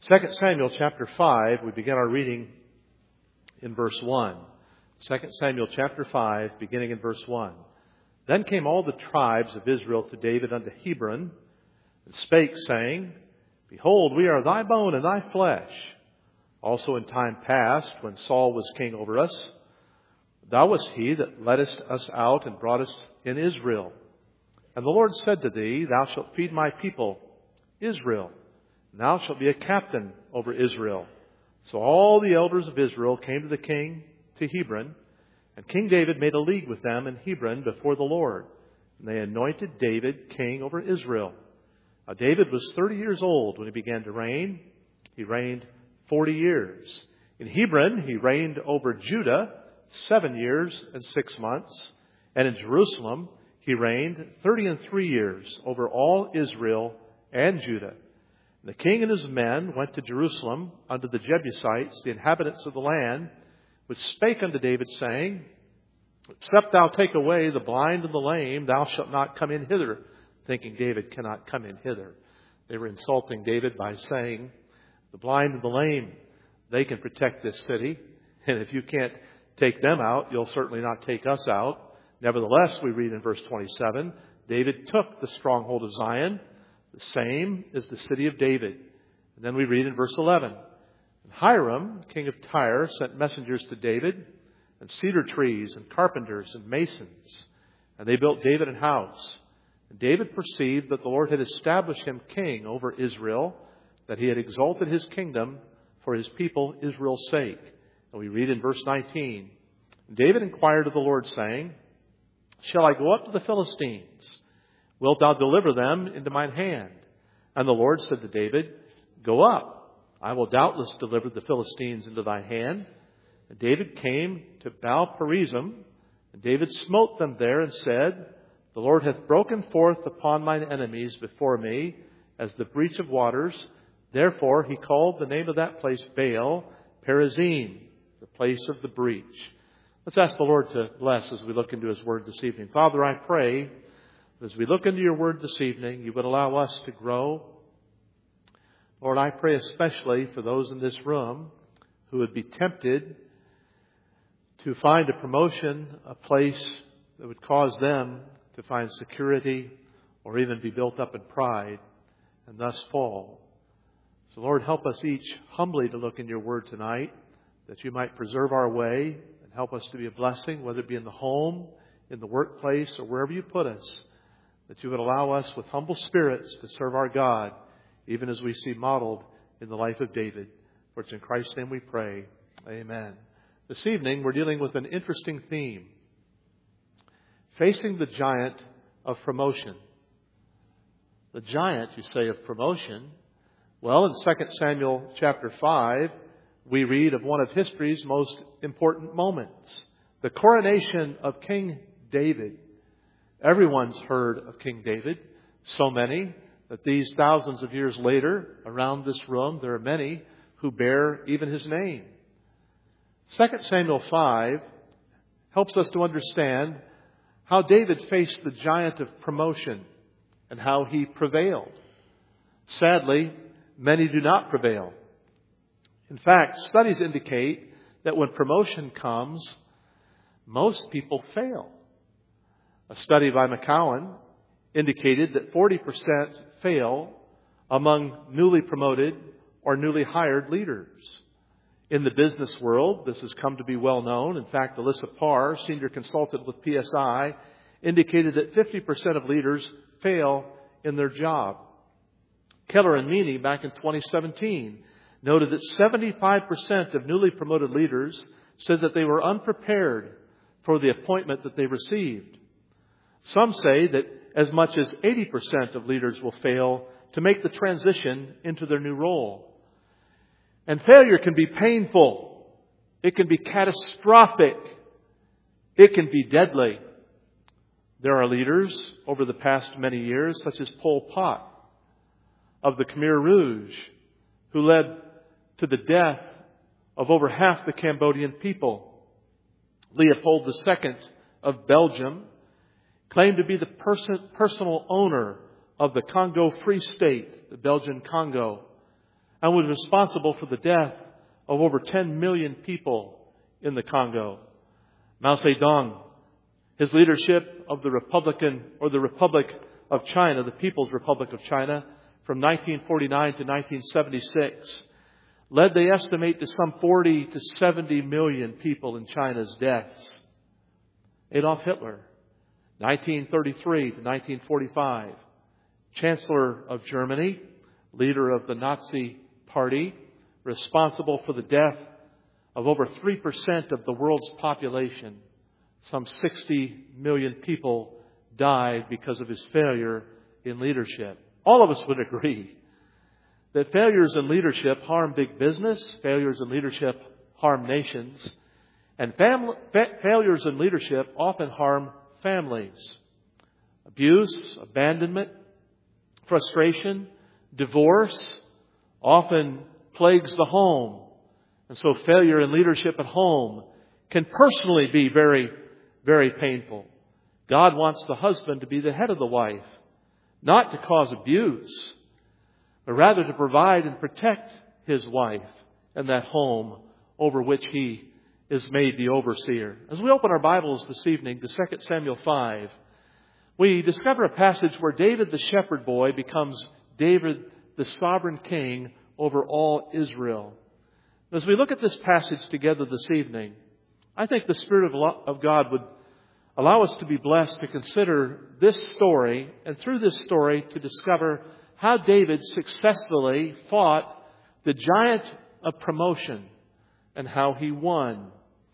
2 Samuel chapter 5, we begin our reading in verse 1. 2 Samuel chapter 5, beginning in verse 1. Then came all the tribes of Israel to David unto Hebron, and spake, saying, Behold, we are thy bone and thy flesh. Also in time past, when Saul was king over us, thou wast he that leddest us out and broughtest in Israel. And the Lord said to thee, Thou shalt feed my people, Israel. And thou shalt be a captain over Israel. So all the elders of Israel came to the king to Hebron, and King David made a league with them in Hebron before the Lord. And they anointed David king over Israel. Now David was 30 years old when he began to reign. He reigned 40 years. In Hebron, he reigned over Judah 7 years and 6 months. And in Jerusalem, he reigned 33 years over all Israel and Judah. And the king and his men went to Jerusalem unto the Jebusites, the inhabitants of the land, which spake unto David, saying, Except thou take away the blind and the lame, thou shalt not come in hither. Thinking David cannot come in hither. They were insulting David by saying, the blind and the lame, they can protect this city. And if you can't take them out, you'll certainly not take us out. Nevertheless, we read in verse 27, David took the stronghold of Zion, the same as the city of David. And then we read in verse 11, And Hiram, king of Tyre, sent messengers to David, and cedar trees, and carpenters, and masons. And they built David an house. And David perceived that the Lord had established him king over Israel, that he had exalted his kingdom for his people Israel's sake. And we read in verse 19, David inquired of the Lord, saying, Shall I go up to the Philistines? Wilt thou deliver them into mine hand? And the Lord said to David, Go up. I will doubtless deliver the Philistines into thy hand. And David came to Baal-perazim, and David smote them there and said, The Lord hath broken forth upon mine enemies before me as the breach of waters. Therefore he called the name of that place Baal-perazim, the place of the breach. Let's ask the Lord to bless as we look into His Word this evening. Father, I pray that as we look into Your Word this evening, You would allow us to grow. Lord, I pray especially for those in this room who would be tempted to find a promotion, a place that would cause them to find security or even be built up in pride and thus fall. So Lord, help us each humbly to look in Your Word tonight, that You might preserve our way and help us to be a blessing, whether it be in the home, in the workplace, or wherever You put us, that You would allow us with humble spirits to serve our God, even as we see modeled in the life of David. For it's in Christ's name we pray. Amen. This evening we're dealing with an interesting theme. Facing the giant of promotion. The giant, you say, of promotion. Well, in 2 Samuel chapter 5, we read of one of history's most important moments. The coronation of King David. Everyone's heard of King David. So many that these thousands of years later, around this room, there are many who bear even his name. 2 Samuel 5 helps us to understand how David faced the giant of promotion and how he prevailed. Sadly, many do not prevail. In fact, studies indicate that when promotion comes, most people fail. A study by McCowan indicated that 40% fail among newly promoted or newly hired leaders. In the business world, this has come to be well known. In fact, Alyssa Parr, senior consultant with PSI, indicated that 50% of leaders fail in their job. Keller and Meany, back in 2017, noted that 75% of newly promoted leaders said that they were unprepared for the appointment that they received. Some say that as much as 80% of leaders will fail to make the transition into their new role. And failure can be painful. It can be catastrophic. It can be deadly. There are leaders over the past many years, such as Pol Pot of the Khmer Rouge, who led to the death of over half the Cambodian people. Leopold II of Belgium claimed to be the personal owner of the Congo Free State, the Belgian Congo. and was responsible for the death of over 10 million people in the Congo. Mao Zedong, his leadership of the Republic of China, the People's Republic of China, from 1949 to 1976, led, they estimate, to some 40 to 70 million people in China's deaths. Adolf Hitler, 1933 to 1945, Chancellor of Germany, leader of the Nazi Party, responsible for the death of over 3% of the world's population. Some 60 million people died because of his failure in leadership. All of us would agree that failures in leadership harm big business, failures in leadership harm nations, and failures in leadership often harm families. Abuse, abandonment, frustration, divorce often plagues the home. And so failure in leadership at home can personally be very, very painful. God wants the husband to be the head of the wife, not to cause abuse, but rather to provide and protect his wife and that home over which he is made the overseer. As we open our Bibles this evening to 2 Samuel 5, we discover a passage where David the shepherd boy becomes David the sovereign king over all Israel. As we look at this passage together this evening, I think the Spirit of God would allow us to be blessed to consider this story, and through this story to discover how David successfully fought the giant of promotion and how he won.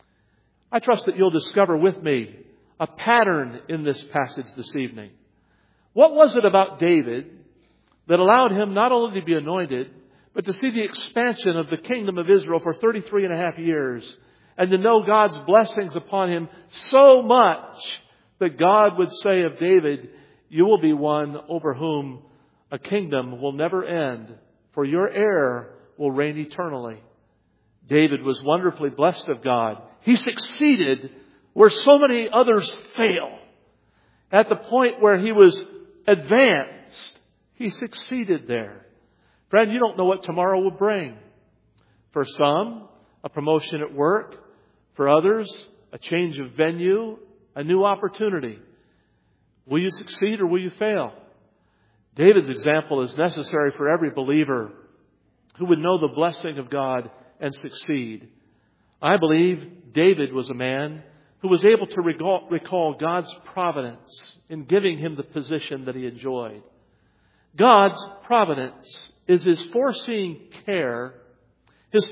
I trust that you'll discover with me a pattern in this passage this evening. What was it about David that allowed him not only to be anointed, but to see the expansion of the kingdom of Israel for 33 and a half years, and to know God's blessings upon him so much that God would say of David, "You will be one over whom a kingdom will never end, for your heir will reign eternally." David was wonderfully blessed of God. He succeeded where so many others fail. At the point where he was advanced, he succeeded there. Friend, you don't know what tomorrow will bring. For some, a promotion at work. For others, a change of venue, a new opportunity. Will you succeed or will you fail? David's example is necessary for every believer who would know the blessing of God and succeed. I believe David was a man who was able to recall God's providence in giving him the position that he enjoyed. God's providence is His foreseeing care, His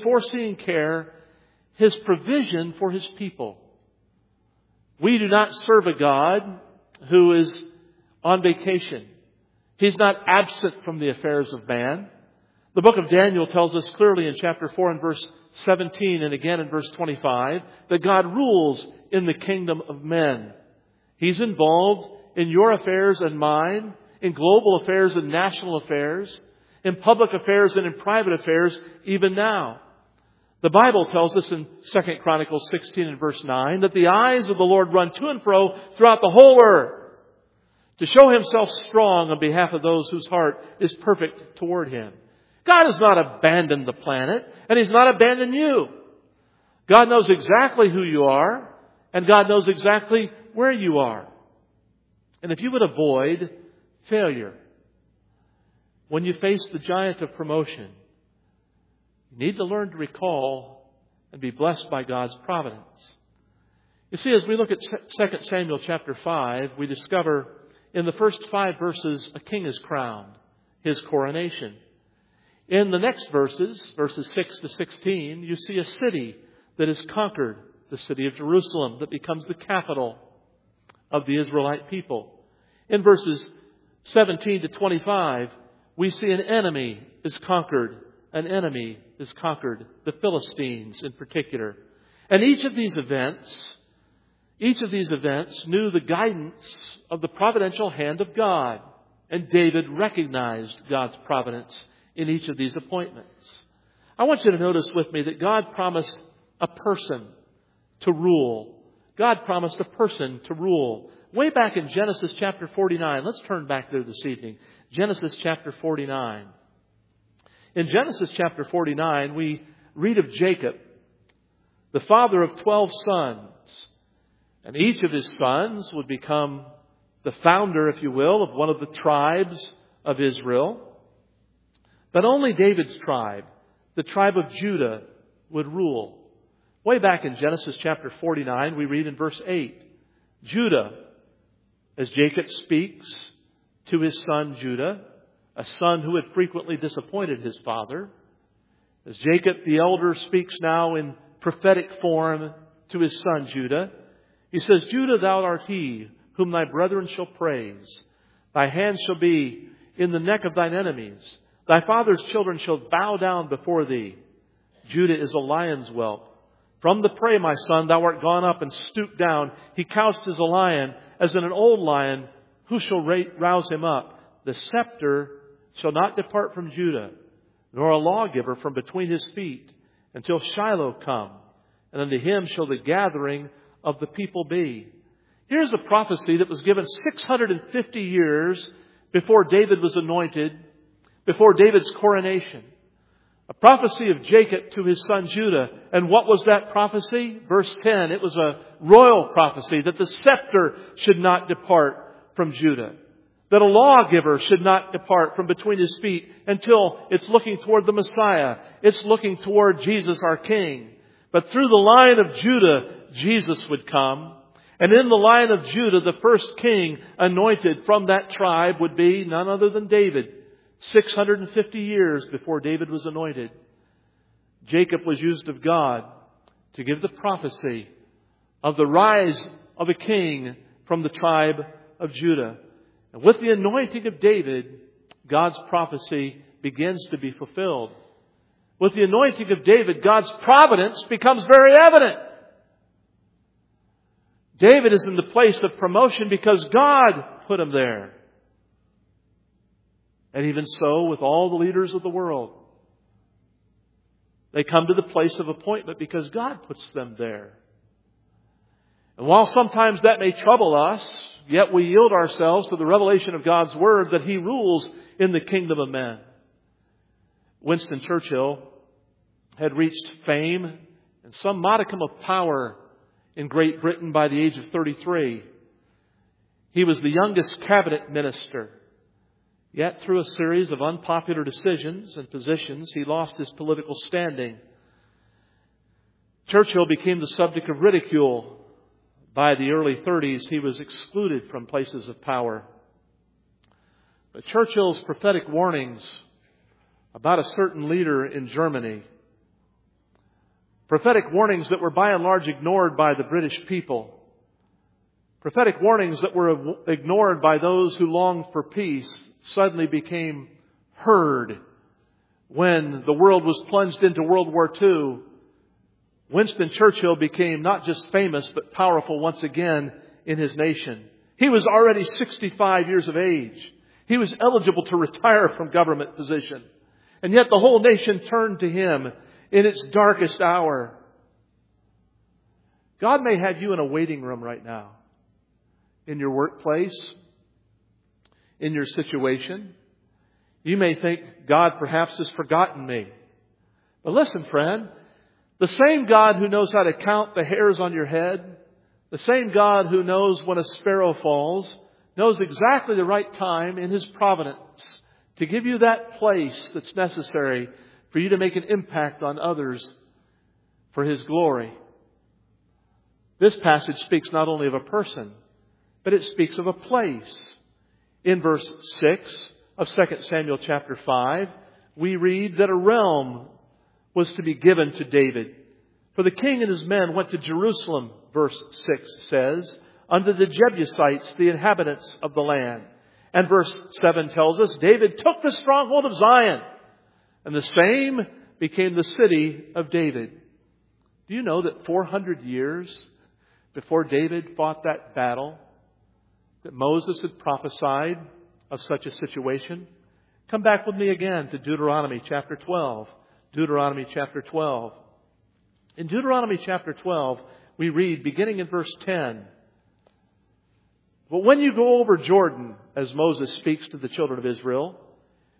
provision for His people. We do not serve a God who is on vacation. He's not absent from the affairs of man. The book of Daniel tells us clearly in chapter 4 and verse 17 and again in verse 25 that God rules in the kingdom of men. He's involved in your affairs and mine, in global affairs and national affairs, in public affairs and in private affairs, even now. The Bible tells us in 2 Chronicles 16 and verse 9 that the eyes of the Lord run to and fro throughout the whole earth to show Himself strong on behalf of those whose heart is perfect toward Him. God has not abandoned the planet, and He's not abandoned you. God knows exactly who you are, and God knows exactly where you are. And if you would avoid failure when you face the giant of promotion, you need to learn to recall and be blessed by God's providence. You see, as we look at 2 Samuel chapter 5, we discover in the first 5 verses a king is crowned, his coronation. In the next verses 6 to 16, you see a city that is conquered, the city of Jerusalem, that becomes the capital of the Israelite people. In verses 17 to 25, we see an enemy is conquered. An enemy is conquered, the Philistines in particular. And each of these events knew the guidance of the providential hand of God. And David recognized God's providence in each of these appointments. I want you to notice with me that God promised a person to rule. God promised a person to rule. Way back in Genesis chapter 49, let's turn back there this evening. Genesis chapter 49. In Genesis chapter 49, we read of Jacob, the father of 12 sons. And each of his sons would become the founder, if you will, of one of the tribes of Israel. But only David's tribe, the tribe of Judah, would rule. Way back in Genesis chapter 49, we read in verse 8, Judah, as Jacob speaks to his son Judah, a son who had frequently disappointed his father. As Jacob the elder speaks now in prophetic form to his son Judah, he says, Judah, thou art he whom thy brethren shall praise. Thy hand shall be in the neck of thine enemies. Thy father's children shall bow down before thee. Judah is a lion's whelp. From the prey, my son, thou art gone up and stooped down. He couched as a lion, as in an old lion. Who shall rouse him up? The scepter shall not depart from Judah, nor a lawgiver from between his feet, until Shiloh come, and unto him shall the gathering of the people be. Here's a prophecy that was given 650 years before David was anointed, before David's coronation. A prophecy of Jacob to his son Judah. And what was that prophecy? Verse 10, it was a royal prophecy that the scepter should not depart from Judah. That a lawgiver should not depart from between his feet until it's looking toward the Messiah. It's looking toward Jesus our King. But through the line of Judah, Jesus would come. And in the line of Judah, the first king anointed from that tribe would be none other than David. 650 years before David was anointed. Jacob was used of God to give the prophecy of the rise of a king from the tribe of Judah. And with the anointing of David, God's prophecy begins to be fulfilled. With the anointing of David, God's providence becomes very evident. David is in the place of promotion because God put him there. And even so, with all the leaders of the world, they come to the place of appointment because God puts them there. And while sometimes that may trouble us, yet we yield ourselves to the revelation of God's Word that He rules in the kingdom of men. Winston Churchill had reached fame and some modicum of power in Great Britain by the age of 33. He was the youngest cabinet minister. Yet through a series of unpopular decisions and positions, he lost his political standing. Churchill became the subject of ridicule. By the early 30s, he was excluded from places of power. But Churchill's prophetic warnings about a certain leader in Germany, prophetic warnings that were by and large ignored by the British people, prophetic warnings that were ignored by those who longed for peace, suddenly became heard when the world was plunged into World War II. Winston Churchill became not just famous but powerful once again in his nation. He was already 65 years of age. He was eligible to retire from government position. And yet the whole nation turned to him in its darkest hour. God may have you in a waiting room right now. In your workplace, in your situation. You may think God perhaps has forgotten me. But listen, friend, the same God who knows how to count the hairs on your head, the same God who knows when a sparrow falls, knows exactly the right time in His providence to give you that place that's necessary for you to make an impact on others for His glory. This passage speaks not only of a person, but it speaks of a place. In verse 6 of 2 Samuel chapter 5, we read that a realm was to be given to David. For the king and his men went to Jerusalem, verse 6 says, unto the Jebusites, the inhabitants of the land. And verse 7 tells us, David took the stronghold of Zion, and the same became the city of David. Do you know that 400 years before David fought that battle, that Moses had prophesied of such a situation? Come back with me again to Deuteronomy chapter 12. Deuteronomy chapter 12. In Deuteronomy chapter 12, we read, beginning in verse 10, but when you go over Jordan, as Moses speaks to the children of Israel,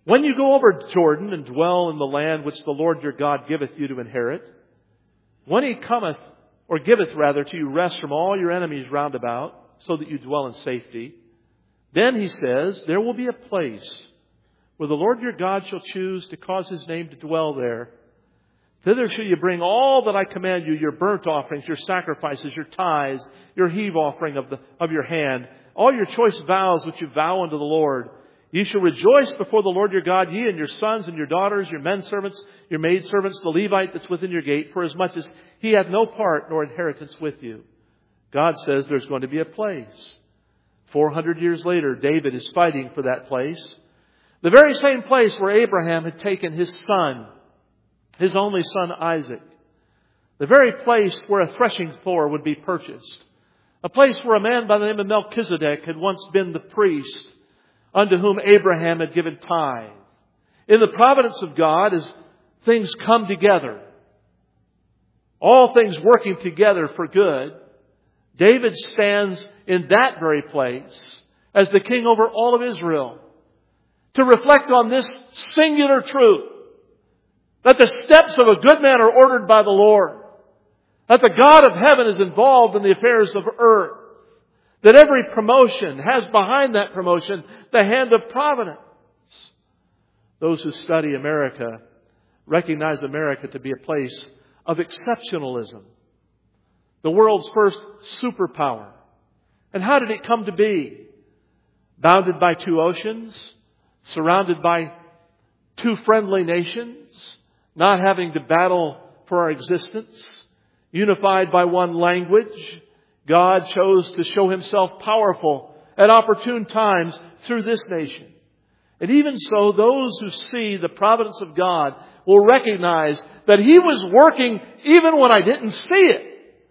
When you go over Jordan and dwell in the land which the Lord your God giveth you to inherit, when He cometh, or giveth rather, to you rest from all your enemies round about, so that you dwell in safety, then He says, there will be a place where the Lord your God shall choose to cause His name to dwell there. Thither shall you bring all that I command you, your burnt offerings, your sacrifices, your tithes, your heave offering of your hand, all your choice vows which you vow unto the Lord. Ye shall rejoice before the Lord your God, ye and your sons and your daughters, your men servants, your maid servants, the Levite that's within your gate, for as much as he hath no part nor inheritance with you. God says there's going to be a place. 400 years later, David is fighting for that place. The very same place where Abraham had taken his son, his only son Isaac. The very place where a threshing floor would be purchased. A place where a man by the name of Melchizedek had once been the priest unto whom Abraham had given tithe. In the providence of God, as things come together, all things working together for good, David stands in that very place as the king over all of Israel to reflect on this singular truth, that the steps of a good man are ordered by the Lord, that the God of heaven is involved in the affairs of earth, that every promotion has behind that promotion the hand of providence. Those who study America recognize America to be a place of exceptionalism. The world's first superpower. And how did it come to be? Bounded by two oceans, surrounded by two friendly nations, not having to battle for our existence, unified by one language. God chose to show Himself powerful at opportune times through this nation. And even so, those who see the providence of God will recognize that He was working even when I didn't see it.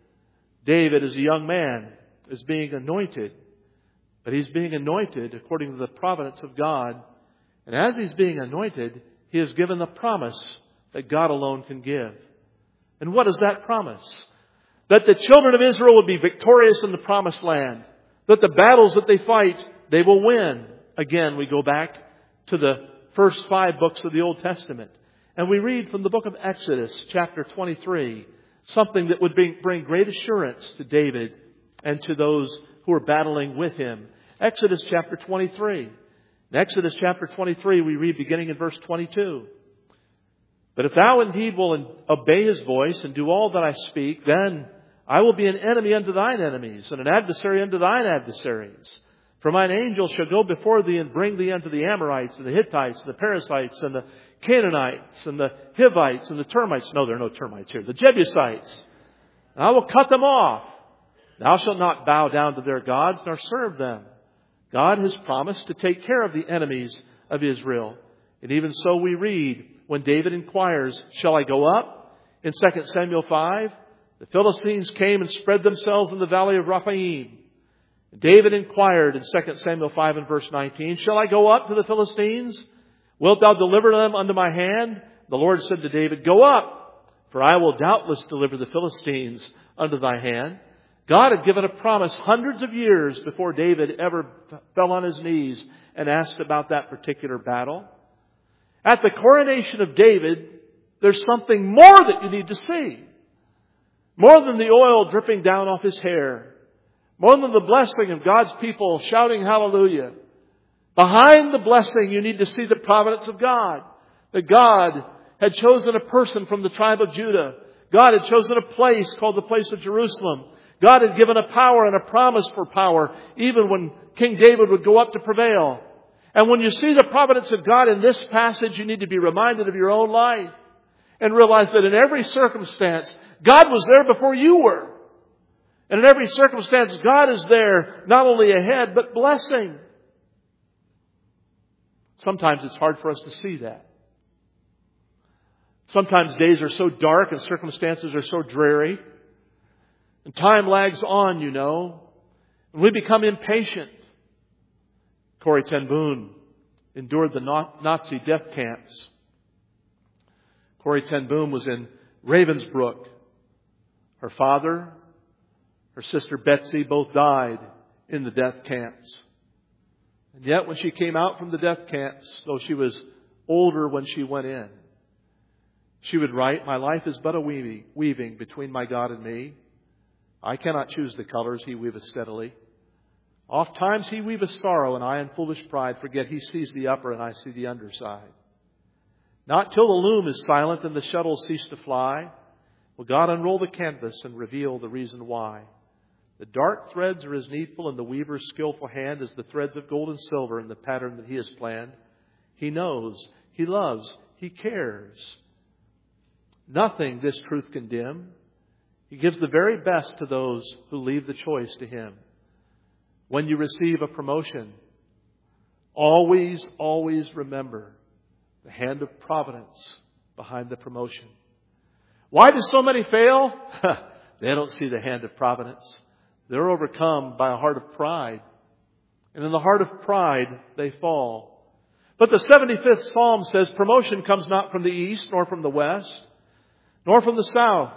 David, as a young man, is being anointed. But he's being anointed according to the providence of God. And as he's being anointed, he is given the promise that God alone can give. And what is that promise? That the children of Israel will be victorious in the promised land. That the battles that they fight, they will win. Again, we go back to the first 5 books of the Old Testament. And we read from the book of Exodus, chapter 23, something that would bring great assurance to David and to those who are battling with him. Exodus chapter 23. In Exodus chapter 23, we read beginning in verse 22. But if thou indeed will obey His voice and do all that I speak, then I will be an enemy unto thine enemies, and an adversary unto thine adversaries. For mine angel shall go before thee and bring thee unto the Amorites and the Hittites and the Perizzites and the Canaanites and the Hivites and the termites. No, there are no termites here. The Jebusites. And I will cut them off. Thou shalt not bow down to their gods nor serve them. God has promised to take care of the enemies of Israel. And even so we read when David inquires, shall I go up? In 2 Samuel 5, the Philistines came and spread themselves in the valley of Rephaim. David inquired in 2 Samuel 5 and verse 19, shall I go up to the Philistines? Wilt thou deliver them unto my hand? The Lord said to David, go up, for I will doubtless deliver the Philistines unto thy hand. God had given a promise hundreds of years before David ever fell on his knees and asked about that particular battle. At the coronation of David, there's something more that you need to see. More than the oil dripping down off his hair. More than the blessing of God's people shouting hallelujah. Behind the blessing, you need to see the providence of God. That God had chosen a person from the tribe of Judah. God had chosen a place called the place of Jerusalem. God had given a power and a promise for power, even when King David would go up to prevail. And when you see the providence of God in this passage, you need to be reminded of your own life and realize that in every circumstance, God was there before you were. And in every circumstance, God is there, not only ahead, but blessing. Sometimes it's hard for us to see that. Sometimes days are so dark and circumstances are so dreary. And time lags on, you know. And we become impatient. Corrie ten Boom endured the Nazi death camps. Corrie ten Boom was in Ravensbrück. Her father, her sister Betsy both died in the death camps. And yet when she came out from the death camps, though she was older when she went in. She would write, "My life is but a weaving between my God and me. I cannot choose the colors, He weaveth steadily. Oft times He weaveth sorrow, and I in foolish pride forget He sees the upper and I see the underside. Not till the loom is silent and the shuttle cease to fly will God unroll the canvas and reveal the reason why. The dark threads are as needful in the weaver's skillful hand as the threads of gold and silver in the pattern that He has planned. He knows, He loves, He cares. Nothing this truth can dim. He gives the very best to those who leave the choice to Him. When you receive a promotion, always, always remember the hand of providence behind the promotion. Why do so many fail? They don't see the hand of providence. They're overcome by a heart of pride. And in the heart of pride, they fall. But the 75th Psalm says promotion comes not from the east, nor from the west, nor from the south.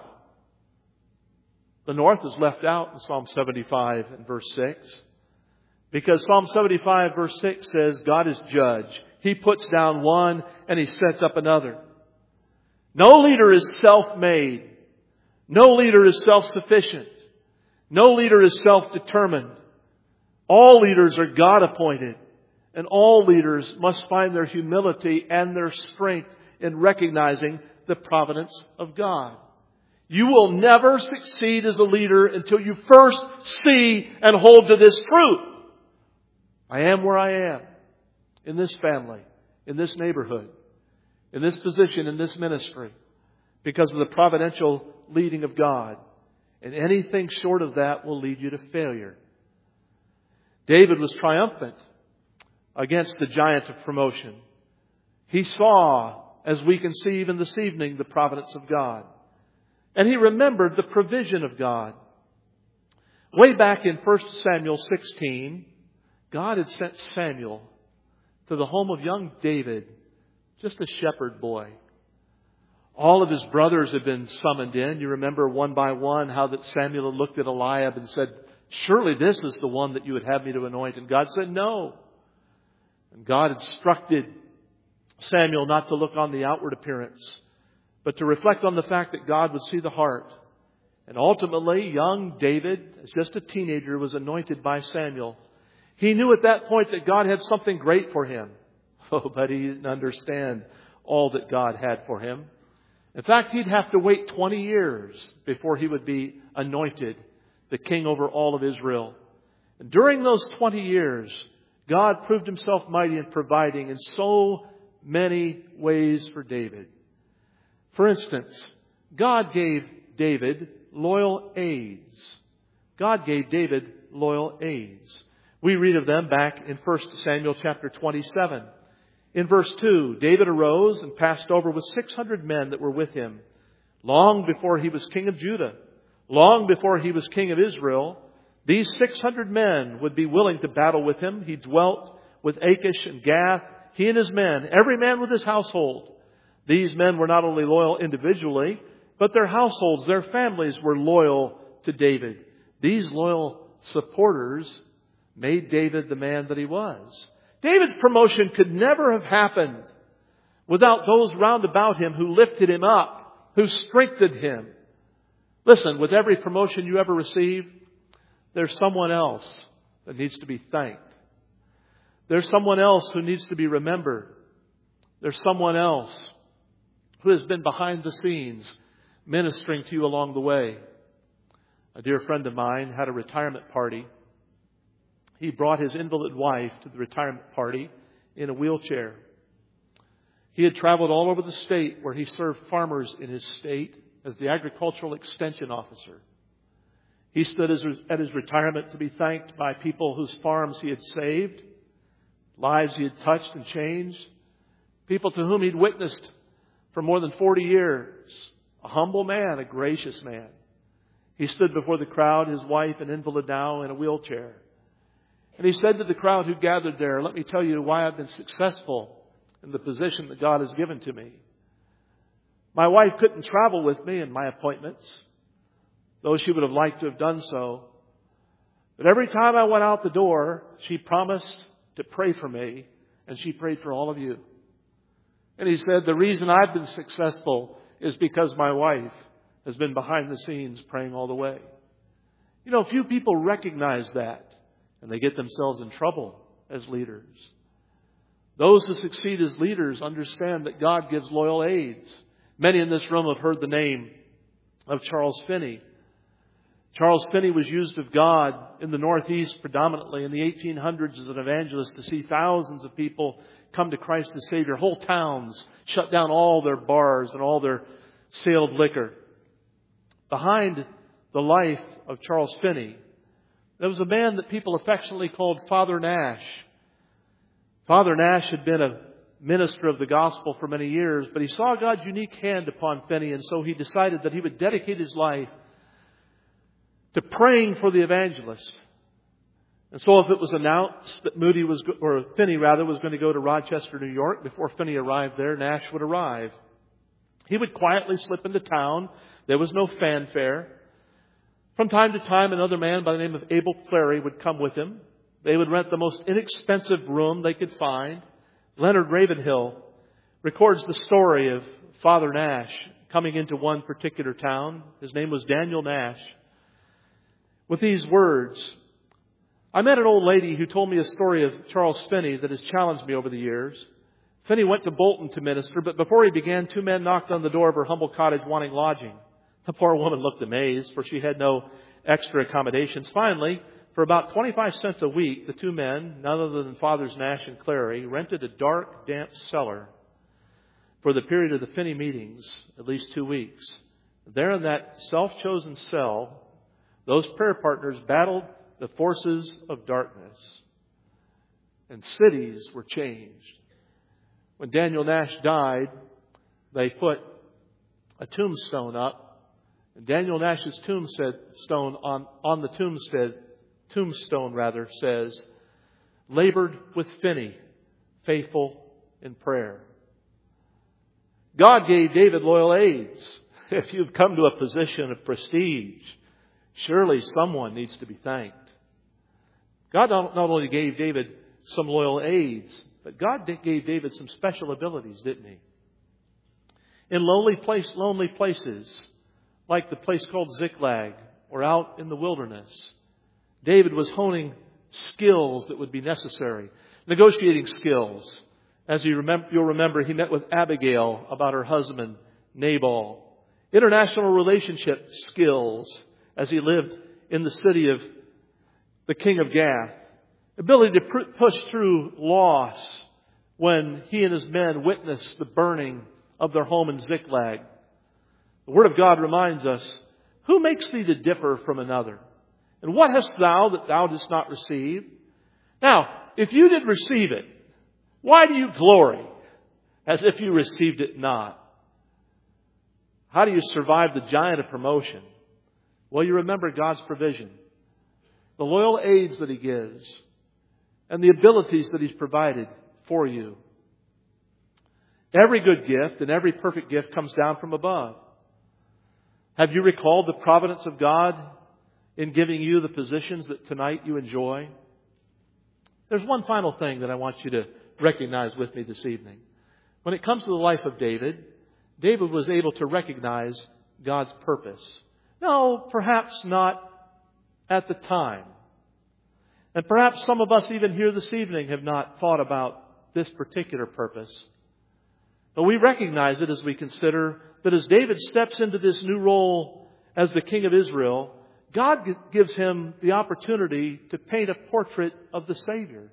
The north is left out in Psalm 75 and verse 6. Because Psalm 75 verse 6 says God is judge. He puts down one and He sets up another. No leader is self-made. No leader is self-sufficient. No leader is self-determined. All leaders are God-appointed. And all leaders must find their humility and their strength in recognizing the providence of God. You will never succeed as a leader until you first see and hold to this truth. I am where I am. In this family. In this neighborhood. In this position. In this ministry. Because of the providential leading of God. And anything short of that will lead you to failure. David was triumphant against the giant of promotion. He saw, as we can see even this evening, the providence of God. And he remembered the provision of God. Way back in 1 Samuel 16, God had sent Samuel to the home of young David, just a shepherd boy. All of his brothers had been summoned in. You remember one by one how that Samuel had looked at Eliab and said, "Surely this is the one that you would have me to anoint." And God said, "No." And God instructed Samuel not to look on the outward appearance, but to reflect on the fact that God would see the heart. And ultimately, young David, as just a teenager, was anointed by Samuel. He knew at that point that God had something great for him. Oh, but he didn't understand all that God had for him. In fact, he'd have to wait 20 years before he would be anointed the king over all of Israel. And during those 20 years, God proved Himself mighty in providing in so many ways for David. For instance, God gave David loyal aides. God gave David loyal aides. We read of them back in 1 Samuel chapter 27. In verse 2, David arose and passed over with 600 men that were with him. Long before he was king of Judah, long before he was king of Israel, these 600 men would be willing to battle with him. He dwelt with Achish and Gath, he and his men, every man with his household. These men were not only loyal individually, but their households, their families were loyal to David. These loyal supporters made David the man that he was. David's promotion could never have happened without those round about him who lifted him up, who strengthened him. Listen, with every promotion you ever receive, there's someone else that needs to be thanked. There's someone else who needs to be remembered. There's someone else who has been behind the scenes ministering to you along the way. A dear friend of mine had a retirement party. He brought his invalid wife to the retirement party in a wheelchair. He had traveled all over the state where he served farmers in his state as the agricultural extension officer. He stood at his retirement to be thanked by people whose farms he had saved, lives he had touched and changed, people to whom he'd witnessed for more than 40 years. A humble man, a gracious man. He stood before the crowd, his wife, an invalid now, in a wheelchair. And he said to the crowd who gathered there, "Let me tell you why I've been successful in the position that God has given to me. My wife couldn't travel with me in my appointments, though she would have liked to have done so. But every time I went out the door, she promised to pray for me, and she prayed for all of you. And he said, the reason I've been successful is because my wife has been behind the scenes praying all the way. You know, few people recognize that, and they get themselves in trouble as leaders. Those who succeed as leaders understand that God gives loyal aides. Many in this room have heard the name of Charles Finney. Charles Finney was used of God in the Northeast predominantly in the 1800s as an evangelist to see thousands of people come to Christ as Savior. Whole towns shut down all their bars and all their sailed liquor. Behind the life of Charles Finney, there was a man that people affectionately called Father Nash. Father Nash had been a minister of the gospel for many years, but he saw God's unique hand upon Finney, and so he decided that he would dedicate his life to praying for the evangelist. And so if it was announced that Finney was going to go to Rochester, New York, before Finney arrived there, Nash would arrive. He would quietly slip into town. There was no fanfare. From time to time, another man by the name of Abel Clary would come with him. They would rent the most inexpensive room they could find. Leonard Ravenhill records the story of Father Nash coming into one particular town. His name was Daniel Nash. With these words, I met an old lady who told me a story of Charles Finney that has challenged me over the years. Finney went to Bolton to minister, but before he began, 2 men knocked on the door of her humble cottage wanting lodging. The poor woman looked amazed, for she had no extra accommodations. Finally, for about 25 cents a week, the 2 men, none other than Fathers Nash and Clary, rented a dark, damp cellar for the period of the Finney meetings, at least 2 weeks. There in that self-chosen cell, those prayer partners battled the forces of darkness, and cities were changed. When Daniel Nash died, they put a tombstone up, and Daniel Nash's tombstone on the tombstone says, labored with Finney, faithful in prayer. God gave David loyal aides. If you've come to a position of prestige, surely someone needs to be thanked. God not only gave David some loyal aides, but God gave David some special abilities, didn't He? In lonely places, like the place called Ziklag, or out in the wilderness, David was honing skills that would be necessary. Negotiating skills. As you'll remember, he met with Abigail about her husband, Nabal. International relationship skills as he lived in the city of the king of Gath. Ability to push through loss when he and his men witnessed the burning of their home in Ziklag. The Word of God reminds us, who makes thee to differ from another? And what hast thou that thou didst not receive? Now, if you did receive it, why do you glory as if you received it not? How do you survive the giant of promotion? Well, you remember God's provision, the loyal aides that He gives, and the abilities that He's provided for you. Every good gift and every perfect gift comes down from above. Have you recalled the providence of God in giving you the positions that tonight you enjoy? There's one final thing that I want you to recognize with me this evening. When it comes to the life of David, David was able to recognize God's purpose. No, perhaps not at the time. And perhaps some of us even here this evening have not thought about this particular purpose. But we recognize it as we consider that as David steps into this new role as the king of Israel, God gives him the opportunity to paint a portrait of the Savior.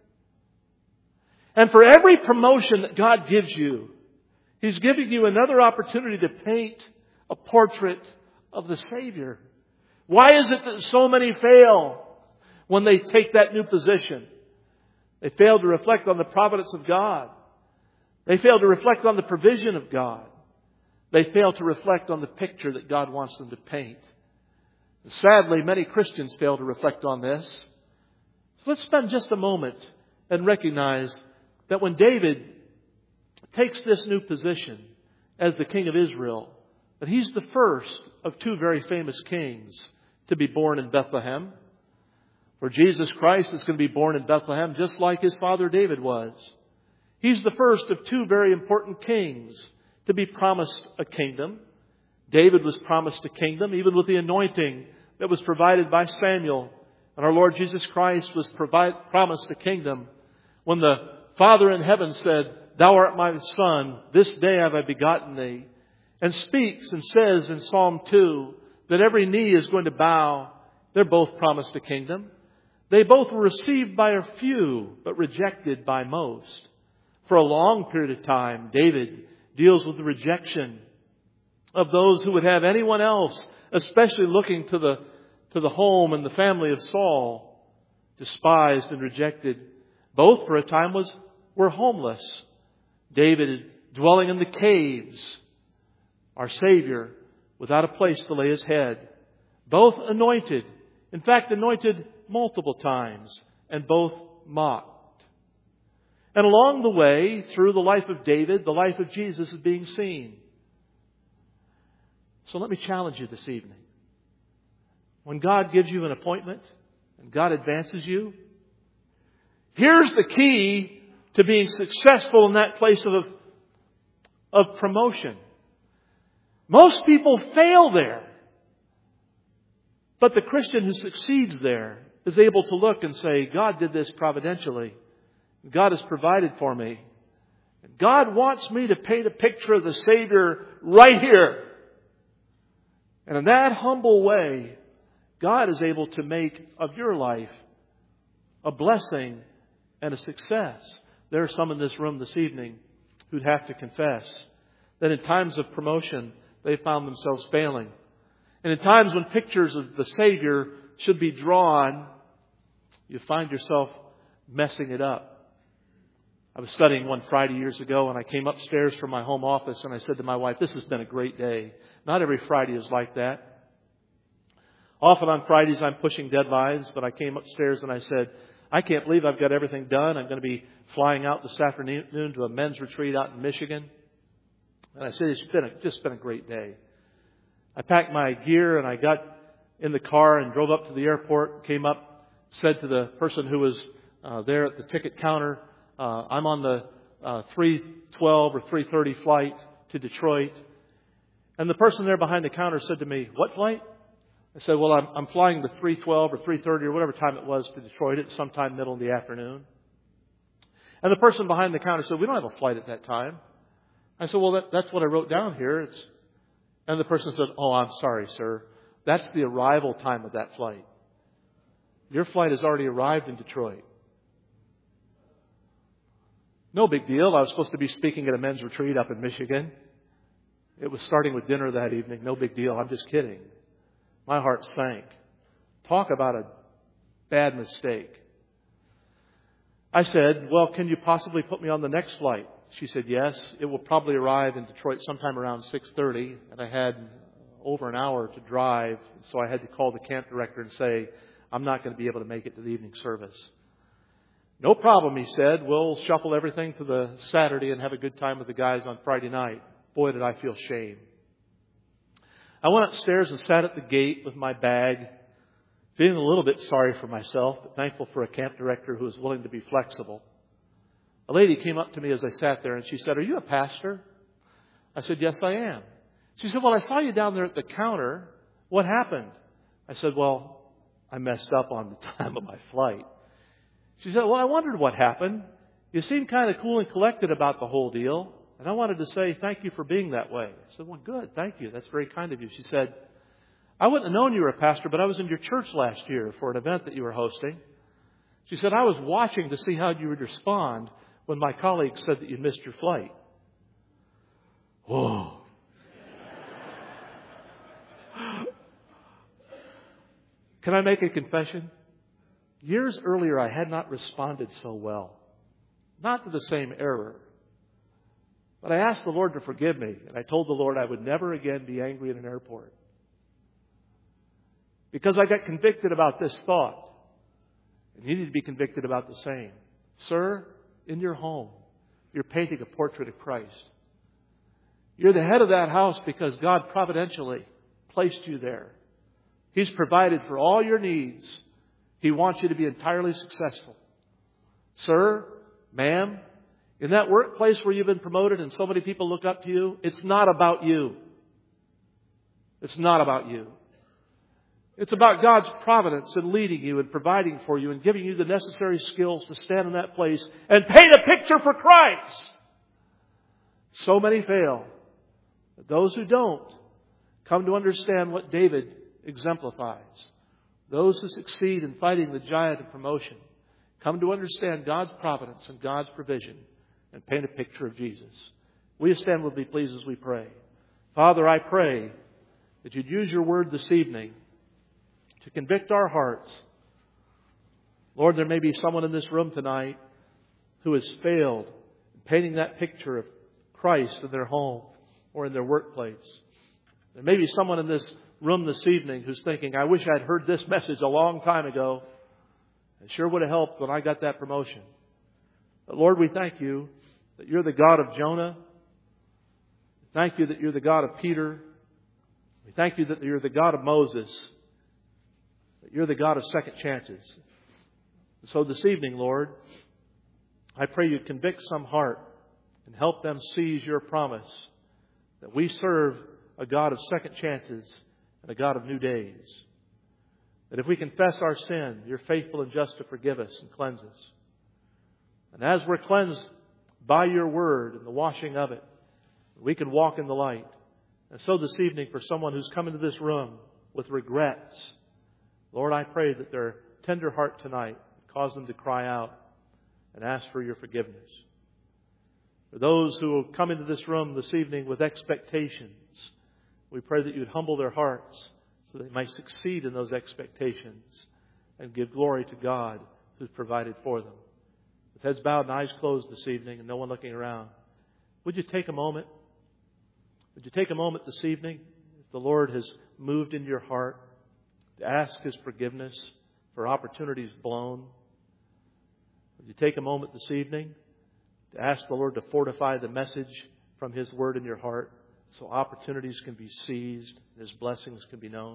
And for every promotion that God gives you, He's giving you another opportunity to paint a portrait of the Savior. Why is it that so many fail when they take that new position? They fail to reflect on the providence of God. They fail to reflect on the provision of God. They fail to reflect on the picture that God wants them to paint. Sadly, many Christians fail to reflect on this. So let's spend just a moment and recognize that when David takes this new position as the king of Israel, that he's the first of 2 very famous kings to be born in Bethlehem. For Jesus Christ is going to be born in Bethlehem just like his father David was. He's the first of two very important kings to be promised a kingdom. David was promised a kingdom, even with the anointing that was provided by Samuel. And our Lord Jesus Christ was promised a kingdom when the Father in heaven said, "Thou art my Son, this day have I begotten thee," and speaks and says in Psalm 2 that every knee is going to bow. They're both promised a kingdom. They both were received by a few, but rejected by most. For a long period of time, David deals with the rejection of those who would have anyone else, especially looking to the home and the family of Saul, despised and rejected. Both for a time were homeless. David dwelling in the caves. Our Savior without a place to lay His head. Both anointed. In fact, anointed multiple times. And both mocked. And along the way, through the life of David, the life of Jesus is being seen. So let me challenge you this evening. When God gives you an appointment and God advances you, here's the key to being successful in that place of promotion. Most people fail there. But the Christian who succeeds there is able to look and say, God did this providentially. God has provided for me. God wants me to paint a picture of the Savior right here. And in that humble way, God is able to make of your life a blessing and a success. There are some in this room this evening who'd have to confess that in times of promotion, they found themselves failing. And in times when pictures of the Savior should be drawn, you find yourself messing it up. I was studying one Friday years ago, and I came upstairs from my home office, and I said to my wife, "This has been a great day." Not every Friday is like that. Often on Fridays I'm pushing deadlines, but I came upstairs and I said, "I can't believe I've got everything done. I'm going to be flying out this afternoon to a men's retreat out in Michigan." And I said, "It's just been a great day." I packed my gear and I got in the car and drove up to the airport, came up, said to the person who was there at the ticket counter, "I'm on the 3:12 or 3:30 flight to Detroit." And the person there behind the counter said to me, "What flight?" I said, "Well, I'm flying the 3:12 or 3:30 or whatever time it was to Detroit. It's sometime middle of the afternoon." And the person behind the counter said, "We don't have a flight at that time." I said, "Well, that's what I wrote down here." And the person said, "Oh, I'm sorry, sir. That's the arrival time of that flight. Your flight has already arrived in Detroit." No big deal. I was supposed to be speaking at a men's retreat up in Michigan. It was starting with dinner that evening. No big deal. I'm just kidding. My heart sank. Talk about a bad mistake. I said, "Well, can you possibly put me on the next flight?" She said, "Yes. It will probably arrive in Detroit sometime around 6:30. And I had over an hour to drive, so I had to call the camp director and say, "I'm not going to be able to make it to the evening service." "No problem," he said. "We'll shuffle everything to the Saturday and have a good time with the guys on Friday night." Boy, did I feel shame. I went upstairs and sat at the gate with my bag, feeling a little bit sorry for myself, but thankful for a camp director who was willing to be flexible. A lady came up to me as I sat there and she said, "Are you a pastor?" I said, "Yes, I am." She said, "Well, I saw you down there at the counter. What happened?" I said, "Well, I messed up on the time of my flight." She said, "Well, I wondered what happened. You seemed kind of cool and collected about the whole deal. And I wanted to say thank you for being that way." I said, "Well, good. Thank you. That's very kind of you." She said, "I wouldn't have known you were a pastor, but I was in your church last year for an event that you were hosting." She said, "I was watching to see how you would respond when my colleague said that you missed your flight." Whoa. Can I make a confession? Years earlier, I had not responded so well. Not to the same error. But I asked the Lord to forgive me, and I told the Lord I would never again be angry in an airport. Because I got convicted about this thought. And you need to be convicted about the same. Sir, in your home, you're painting a portrait of Christ. You're the head of that house because God providentially placed you there. He's provided for all your needs. He wants you to be entirely successful. Sir, ma'am, In that workplace where you've been promoted and so many people look up to you, it's not about you. It's not about you. It's about God's providence in leading you and providing for you and giving you the necessary skills to stand in that place and paint a picture for Christ. So many fail. But those who don't come to understand what David exemplifies. Those who succeed in fighting the giant of promotion come to understand God's providence and God's provision and paint a picture of Jesus. Will you stand with me, please, as we pray? Father, I pray that you'd use your word this evening to convict our hearts. Lord, there may be someone in this room tonight who has failed in painting that picture of Christ in their home or in their workplace. There may be someone in this room this evening who's thinking, I wish I'd heard this message a long time ago. It sure would have helped when I got that promotion. But Lord, we thank you that you're the God of Jonah. Thank you that you're the God of Peter. We thank you that you're the God of Moses. That you're the God of second chances. So this evening, Lord, I pray you convict some heart and help them seize your promise that we serve a God of second chances and a God of new days. That if we confess our sin, you're faithful and just to forgive us and cleanse us. And as we're cleansed by your word and the washing of it, we can walk in the light. And so this evening, for someone who's come into this room with regrets, Lord, I pray that their tender heart tonight cause them to cry out and ask for your forgiveness. For those who will come into this room this evening with expectations, we pray that you'd humble their hearts so they might succeed in those expectations and give glory to God who's provided for them. With heads bowed and eyes closed this evening and no one looking around, would you take a moment? Would you take a moment this evening, if the Lord has moved in your heart, to ask His forgiveness for opportunities blown? Would you take a moment this evening to ask the Lord to fortify the message from His Word in your heart so opportunities can be seized and His blessings can be known?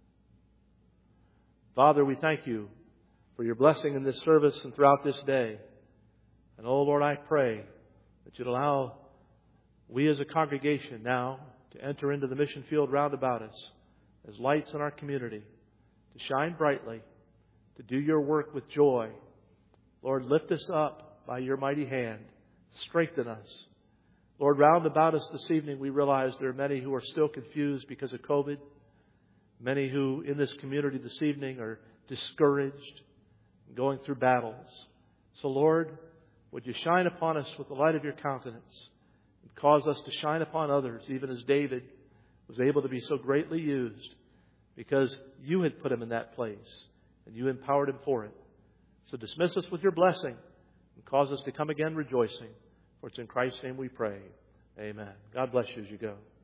Father, we thank you for your blessing in this service and throughout this day. And oh Lord, I pray that you'd allow we as a congregation now to enter into the mission field round about us as lights in our community, to shine brightly, to do your work with joy. Lord, lift us up by your mighty hand. Strengthen us. Lord, round about us this evening, we realize there are many who are still confused because of COVID. Many who in this community this evening are discouraged and going through battles. So Lord, would you shine upon us with the light of your countenance and cause us to shine upon others, even as David was able to be so greatly used because you had put him in that place and you empowered him for it. So dismiss us with your blessing and cause us to come again rejoicing. For it's in Christ's name we pray. Amen. God bless you as you go.